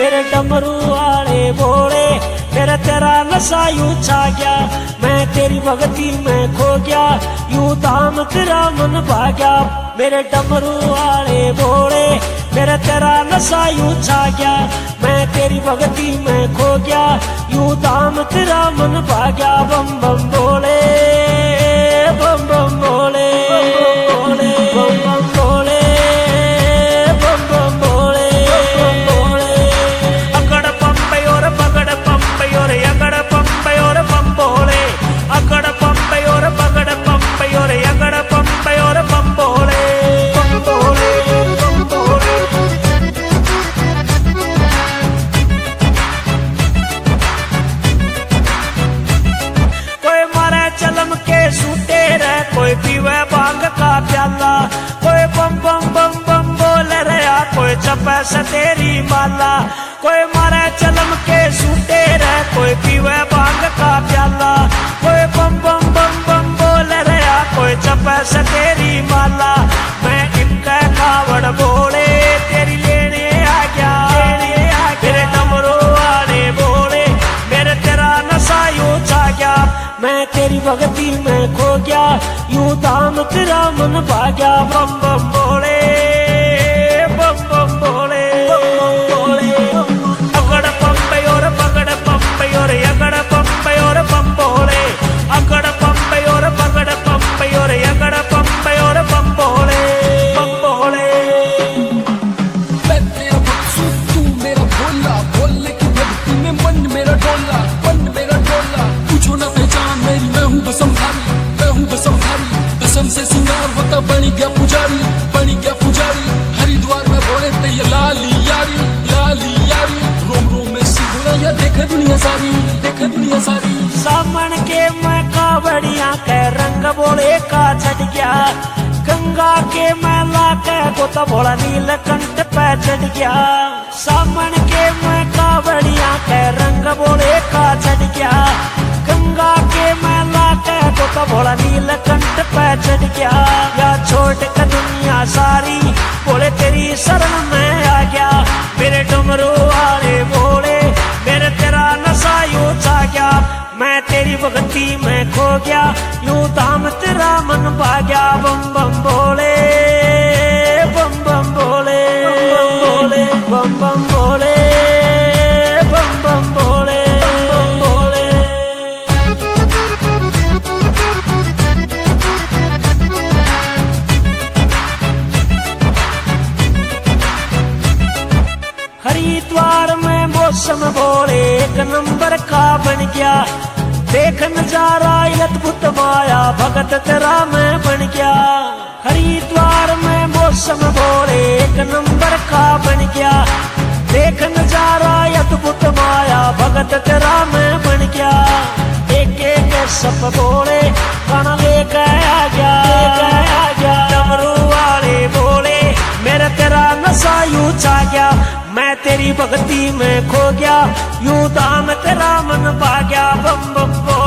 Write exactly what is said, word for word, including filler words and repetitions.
मेरे डमरू वाले बोले, मेरा तेरा नशा यूं छा गया, मैं तेरी भक्ति में खो गया, यूं धाम तेरा मन भाग्या। मेरे डमरू वाले बोले, मेरा तेरा नशा यूं छा गया, मैं तेरी भक्ति में खो गया, यूं धाम तेरा मन भाग्या। बम बम बोले, बम बम बोले, बम बम बोले, बम बम बोले, बम बोले। अकड़ पंपे और पकड़ पंपे और अकड़ पंपे और बम बोले, अकड़ पंपे और पकड़ पंपे और अकड़ पंपे और बम बोले, बम बोले, बम बोले। कोई मारे चलम के सूटे रहे, कोई पीवे भांग का प्याला, कोई बम बम बम बम बोल रहा, कोई चपे से तेरी माला। कोई मारे चलम के सूटे रहे, कोई पीवे भांग का प्याला, कोई बम बम बम बम बोल रहा, कोई चपे से तेरी माला। मैं इनका कावड़ बोले, तेरी लेने आ गया, लेने आ गया। मेरे डमरू वाले बोले, मेरे तेरा नशा यूं छा गया, मैं तेरी भक्ति में खो गया, यूं धाम तेरा मन भाग्या। बम बम बोले, बम बम बोले, बम बम बोले। अकड़ पंपे और पकड़ पंपे और अकड़ पंपे और बम बोले, अकड़ पंपे और पकड़ पंपे और अकड़ पंपे और बम बोले, बम बोले। मैं तेरा बक्सू, तू मेरा भोला, भोले की भक्ति में मन मेरा डोला, मन मेरा डोला। तुझो ना पहचान मेरी, मैं हूँ बसमधारी, मैं हूँ बसमधारी। कसम से सिंगार होता बनी गया पुजारी, बनी गया पुजारी। हरिद्वार में बोले थे ये लाली यारी, लाली यारी। रोम रोम में सिंगुला या देखे दुनिया सारी, देखे दुनिया सारी। सामन के मैं कावड़िया के रंग बोले का चढ़ गया, गंगा के मैं लाके गोता भोला नीलकंठ पे चढ़ गया। सामन के मैं कावड़िया के रंग बोले का चढ़ गया, गंगा के मैं लाके गोता भोला नीलकंठ पे चढ़ गया। या छोड़ के दुनिया सारी बोले तेरी शरण में आ गया। मेरे डमरू वाले बोले, मेरे तेरा नशा यूं छा गया, मैं तेरी भक्ति में खो गया, यूं धाम तेरा मन भाग्या। बम बम बोले, बम बम बोले, बम बम बोले, बम बम बोले, बम बम बोले, बम बम बोले। हरिद्वार में मौसम बोले एक नंबर का बन गया, देख नजारा अद्भुत माया भगत तेरा मैं बन गया। हरिद्वार में मौसम बोले एक नंबर का बन गया, देख नजारा अद्भुत माया भगत तेरा मैं बन गया। एक एक सब बोले गाना लेकर आ गया, लेकर आ गया। डमरू वाले बोले, मेरा तेरा नशा यूं छा गया, मैं तेरी भक्ति में खो गया, यूं धाम तेरा मन भाग्या। बम बम बोले।